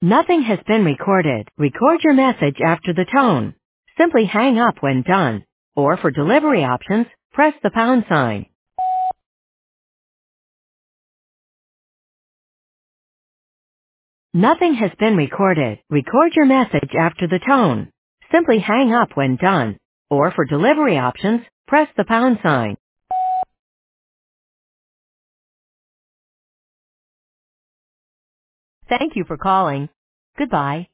Nothing has been recorded. Record your message after the tone. Simply hang up when done. Or for delivery options, press the pound sign. Nothing has been recorded. Record your message after the tone. Simply hang up when done. Or for delivery options, press the pound sign. Thank you for calling. Goodbye.